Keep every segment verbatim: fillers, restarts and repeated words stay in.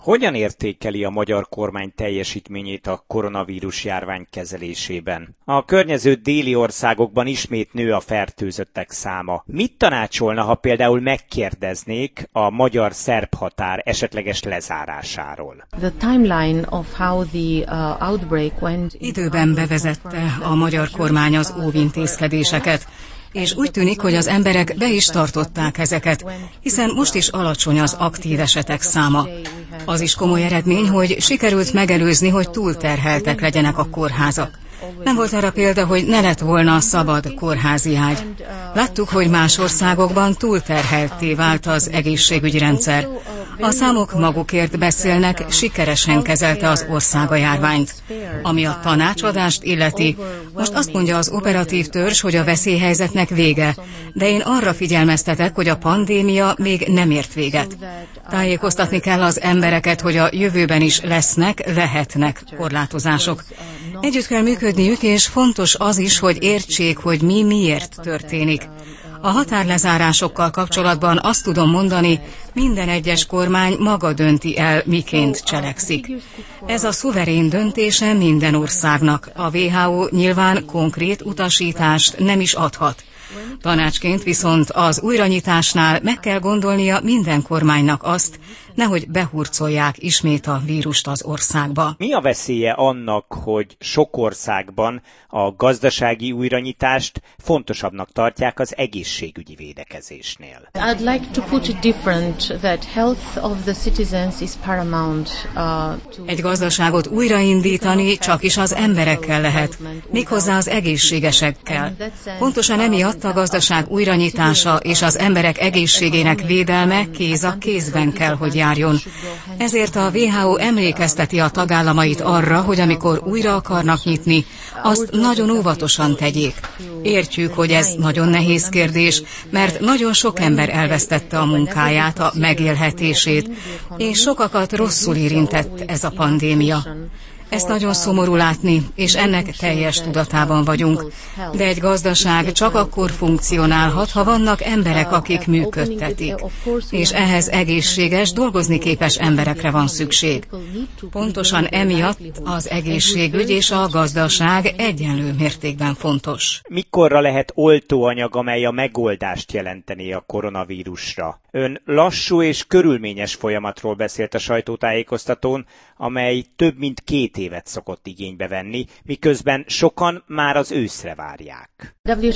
Hogyan értékeli a magyar kormány teljesítményét a koronavírus járvány kezelésében? A környező déli országokban ismét nő a fertőzöttek száma. Mit tanácsolna, ha például megkérdeznék a magyar-szerb határ esetleges lezárásáról? The timeline of how the uh, outbreak went... Időben bevezette a magyar kormány az óvintézkedéseket, és úgy tűnik, hogy az emberek be is tartották ezeket, hiszen most is alacsony az aktív esetek száma. Az is komoly eredmény, hogy sikerült megelőzni, hogy túlterheltek legyenek a kórházak. Nem volt arra példa, hogy ne lett volna szabad kórházi ágy. Láttuk, hogy más országokban túlterheltté vált az egészségügyi rendszer. A számok magukért beszélnek, sikeresen kezelte az ország a járványt. Ami a tanácsadást illeti, most azt mondja az operatív törzs, hogy a veszélyhelyzetnek vége, de én arra figyelmeztetek, hogy a pandémia még nem ért véget. Tájékoztatni kell az embereket, hogy a jövőben is lesznek, lehetnek korlátozások. Együtt kell működniük, és fontos az is, hogy értsék, hogy mi miért történik. A határlezárásokkal kapcsolatban azt tudom mondani, minden egyes kormány maga dönti el, miként cselekszik. Ez a szuverén döntése minden országnak. A vé há ó nyilván konkrét utasítást nem is adhat. Tanácsként viszont az újranyitásnál meg kell gondolnia minden kormánynak azt, nehogy behurcolják ismét a vírust az országba. Mi a veszélye annak, hogy sok országban a gazdasági újranyitást fontosabbnak tartják az egészségügyi védekezésnél? I'd like to put it different, that health of the citizens is paramount. Uh, Egy gazdaságot újraindítani csak is az emberekkel lehet, méghozzá az egészségesekkel. Pontosan emiatt a gazdaság újranyitása és az emberek egészségének védelme kéz a kézben kell, hogy járjon. Ezért a vé há ó emlékezteti a tagállamait arra, hogy amikor újra akarnak nyitni, azt nagyon óvatosan tegyék. Értjük, hogy ez nagyon nehéz kérdés, mert nagyon sok ember elvesztette a munkáját, a megélhetését, és sokakat rosszul érintett ez a pandémia. Ezt nagyon szomorú látni, és ennek teljes tudatában vagyunk. De egy gazdaság csak akkor funkcionálhat, ha vannak emberek, akik működtetik. És ehhez egészséges, dolgozni képes emberekre van szükség. Pontosan emiatt az egészségügy és a gazdaság egyenlő mértékben fontos. Mikorra lehet oltóanyag, amely a megoldást jelenteni a koronavírusra? Ön lassú és körülményes folyamatról beszélt a sajtótájékoztatón, amely több mint két évet szokott igénybe venni, miközben sokan már az őszre várják.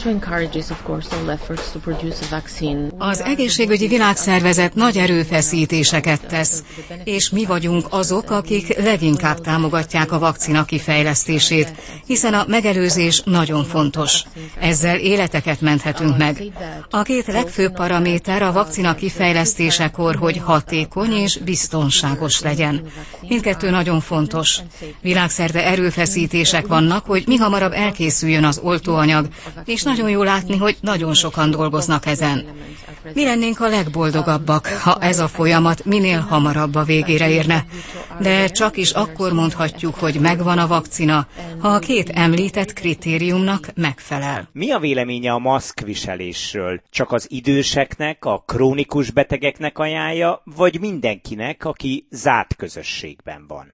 Az egészségügyi világszervezet nagy erőfeszítéseket tesz, és mi vagyunk azok, akik leginkább támogatják a vakcina kifejlesztését, hiszen a megelőzés nagyon fontos. Ezzel életeket menthetünk meg. A két legfőbb paraméter a vakcina kifejlesztésekor, hogy hatékony és biztonságos legyen. Mindkettő nagyon fontos. Világszerte erőfeszítések vannak, hogy mihamarabb elkészüljön az oltóanyag, és nagyon jó látni, hogy nagyon sokan dolgoznak ezen. Mi lennénk a legboldogabbak, ha ez a folyamat minél hamarabb a végére érne. De csak is akkor mondhatjuk, hogy megvan a vakcina, ha a két említett kritériumnak megfelel. Mi a véleménye a maszkviselésről? Csak az időseknek, a krónikus betegeknek ajánlja, vagy mindenkinek, aki zárt közösségben van?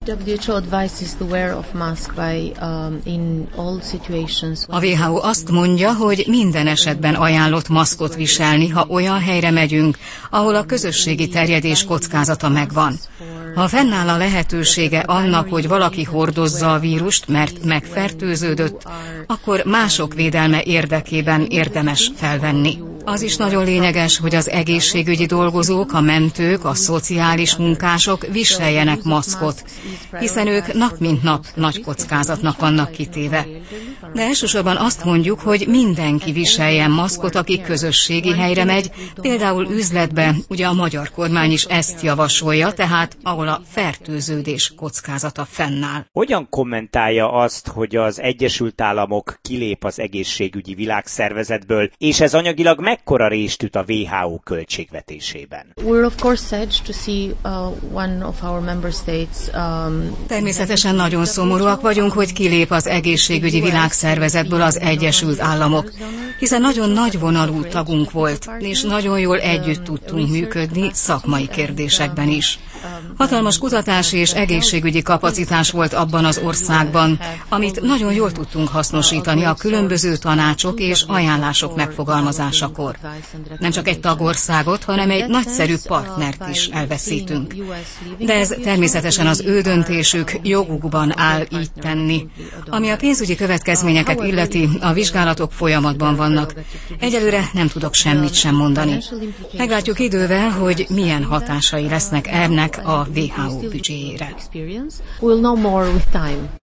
A vé há ó azt mondja, hogy minden esetben ajánlott maszkot viselni, ha olyan helyre megyünk, ahol a közösségi terjedés kockázata megvan. Ha fennáll a lehetősége annak, hogy valaki hordozza a vírust, mert megfertőződött, akkor mások védelme érdekében érdemes felvenni. Az is nagyon lényeges, hogy az egészségügyi dolgozók, a mentők, a szociális munkások viseljenek maszkot, hiszen ők nap mint nap nagy kockázatnak vannak kitéve. De elsősorban azt mondjuk, hogy mindenki viseljen maszkot, aki közösségi helyre megy, például üzletbe, ugye a magyar kormány is ezt javasolja, tehát ahol a fertőződés kockázata fennáll. Hogyan kommentálja azt, hogy az Egyesült Államok kilép az egészségügyi világszervezetből, és ez anyagilag mekkora rést üt a vé há ó költségvetésében? Természetesen nagyon szomorúak vagyunk, hogy kilép az egészségügyi világszervezetből az Egyesült Államok, hiszen nagyon nagyvonalú tagunk volt, és nagyon jól együtt tudtunk működni szakmai kérdésekben is. Hatalmas kutatási és egészségügyi kapacitás volt abban az országban, amit nagyon jól tudtunk hasznosítani a különböző tanácsok és ajánlások megfogalmazásakor. Nem csak egy tagországot, hanem egy nagyszerű partnert is elveszítünk. De ez természetesen az ő döntésük, jogukban áll így tenni. Ami a pénzügyi következményeket illeti, a vizsgálatok folyamatban vannak. Egyelőre nem tudok semmit sem mondani. Meglátjuk idővel, hogy milyen hatásai lesznek ennek a dupla vé há ó büdzséjére.